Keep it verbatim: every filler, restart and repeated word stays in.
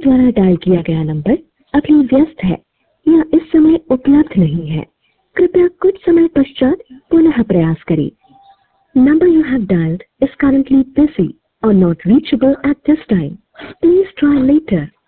द्वारा डायल किया गया नंबर अभी व्यस्त है या इस समय उपलब्ध नहीं है। कृपया कुछ समय पश्चात पुनः प्रयास करें। Number you have dialed is currently busy or not reachable at this time. Please try later.